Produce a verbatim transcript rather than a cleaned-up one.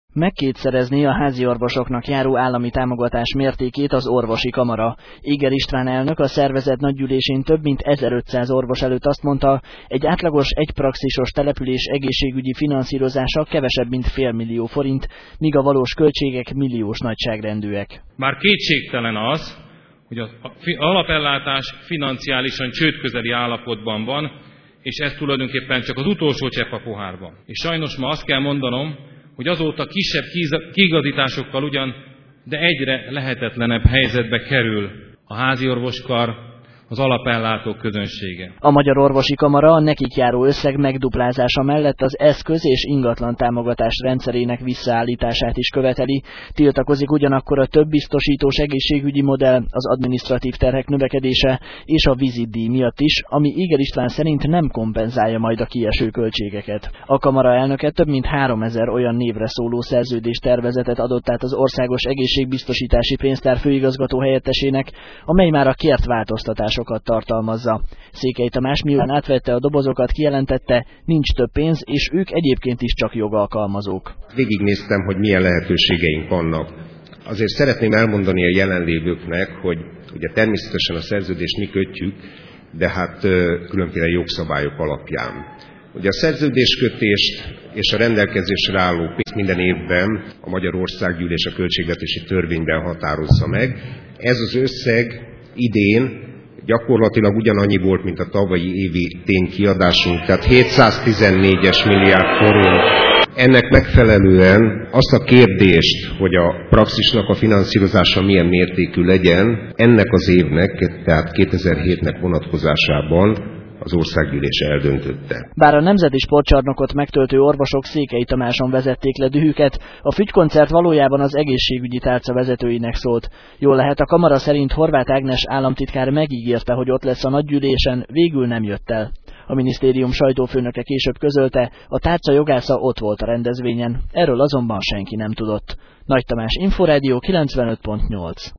Megkétszerezni a háziorvosoknak járó állami támogatás mértékét az orvosi kamara. Éger István elnök a szervezet nagygyűlésén több mint ezerötszáz orvos előtt azt mondta, egy átlagos egypraxisos település egészségügyi finanszírozása kevesebb mint félmillió forint, míg a valós költségek milliós nagyságrendűek. Már kétségtelen az, hogy az alapellátás financiálisan csődközeli állapotban van, és ez tulajdonképpen csak az utolsó csepp a pohárban. És sajnos ma azt kell mondanom, hogy azóta kisebb kiigazításokkal ugyan, de egyre lehetetlenebb helyzetbe kerül a háziorvoskar, az alapellátók közönsége. A Magyar Orvosi Kamara a nekik járó összeg megduplázása mellett az eszköz és ingatlan támogatás rendszerének visszaállítását is követeli. Tiltakozik ugyanakkor a több biztosítós egészségügyi modell, az adminisztratív terhek növekedése és a vizitdíj miatt is, ami Éger István szerint nem kompenzálja majd a kieső költségeket. A kamara elnöke több mint háromezer olyan névre szóló szerződés tervezetet adott át az Országos Egészségbiztosítási Pénztár főigazgató helyettesének, amely már a kért változtatás tartalmazza. Székely Tamás miután átvette a dobozokat, kijelentette, nincs több pénz, és ők egyébként is csak jogalkalmazók. Végignéztem, hogy milyen lehetőségeink vannak. Azért szeretném elmondani a jelenlévőknek, hogy ugye természetesen a szerződést mi kötjük, de hát különféle jogszabályok alapján. Ugye a szerződéskötést és a rendelkezésre álló pénzt minden évben a Magyar Országgyűlés a költségvetési törvényben határozza meg. Ez az összeg idén gyakorlatilag ugyanannyi volt, mint a tavalyi évi ténykiadásunk, tehát hétszáztizennégyes milliárd forint. Ennek megfelelően azt a kérdést, hogy a praxisnak a finanszírozása milyen mértékű legyen, ennek az évnek, tehát kétezer-hétnek vonatkozásában az országgyűlés eldöntötte. Bár a Nemzeti Sportcsarnokot megtöltő orvosok Székely Tamáson vezették le dühüket, a fügykoncert valójában az egészségügyi tárca vezetőinek szólt. Jól lehet, a kamara szerint Horváth Ágnes államtitkár megígérte, hogy ott lesz a nagygyűlésen, végül nem jött el. A minisztérium sajtófőnöke később közölte, a tárca jogásza ott volt a rendezvényen, erről azonban senki nem tudott. Nagy Tamás, Inforádió kilencvenöt pont nyolc.